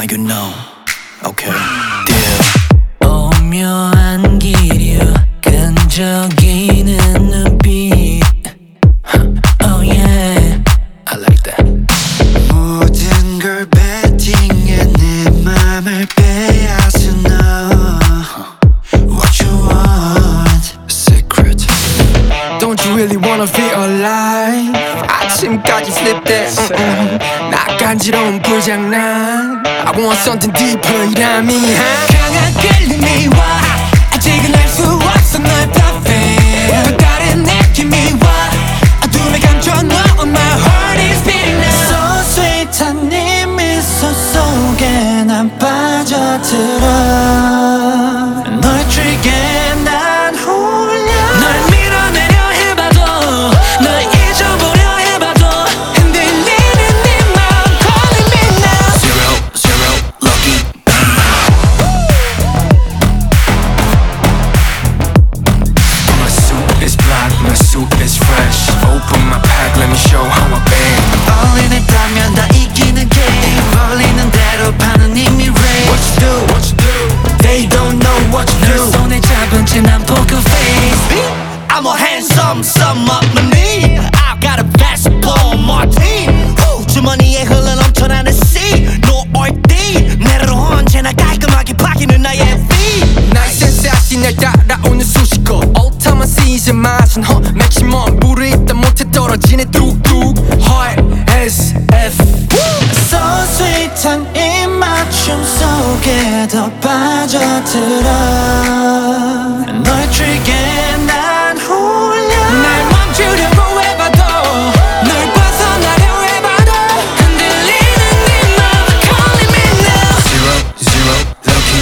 you know. Okay, deal. 오묘한 기류 끈적이는 눈빛. Oh yeah, I like that. 모든 걸 베팅해 내 맘을 빼앗은 너. What you want? Secret. Don't you really wanna feel alive? 아침까지 sleep that 나 간지러운 불장난 I want something deeper 이라미 강한 끌림이 와 아직은 알 수 없어 널 perfect 또 다른 느낌이 와 어둠에 감춰 너 on my heart is beating now So sweet한 네 미소 속에 난 빠져들어. 널 트리게 난 홀려. 널 밀어내려 해봐도 널 잊어보려 해봐도 흔들리는 네 맘 calling me now Zero, zero, lucky. My suit is black, my suit is fresh Open my pack, let me show how I bang 어린애다면 다 이기는 게임. 벌리는 대로 파는 이미 race. What you do, what you do They don't know what you 널 do. 손에 잡은 채 난 poker face I'm a handsome, some up my knee. I've got a basketball on my team. 주머니에 흘러넘쳐나는 C. No 얼띠. 내로 언제나 깔끔하게 파기는 나의 fee. 나의 센스아시 날 따라오는 수식어 오타만 시즌 맛은 맥시멈 불이 있다 못해 떨어지네 뚝뚝 Heart SF So sweet한 이 맞춤 속에 더 빠져들어. 널 트리게 난 홀려. 날 멈추려고 해봐도 널 벗어나려 해봐도 흔들리는 네 맘 calling me now Zero, zero, lucky.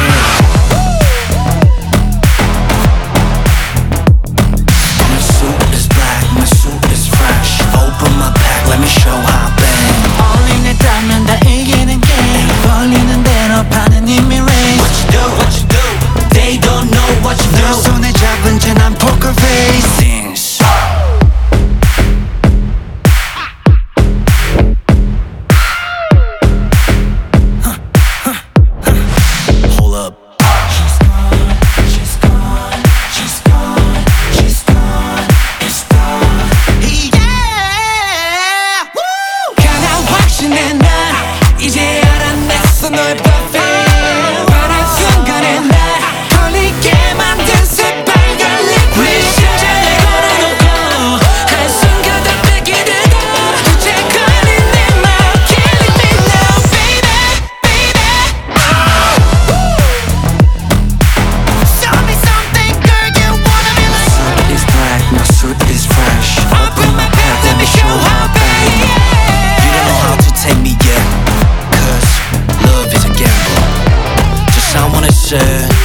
My suit is black, my suit is fresh. Open my pack, let me show how I bang. 어린애다면 다 이기는 게임. 벌리는 대로 파는 이미 race. What you do, what you do? They don't know what you do. 널 손에 잡은 채 난 poker face. Things. Hold up. She's gone, she's gone, she's gone, she's gone, it's gone. Yeah, woo! 강한 확신에 난 이제 알아냈어 널 perfect 바란 순간에 날 걸리게 만든 새빨간 liquid 심장을 걸어놓고 한순간 다 뺏게 되고 도체 걸린 내 맘 killing me now baby baby Show me something, girl, you wanna be like. Suit is black, my suit is fresh Open my pack, let me show how bad You don't know how to take me yet. Cause love is a gamble. Just I wanna say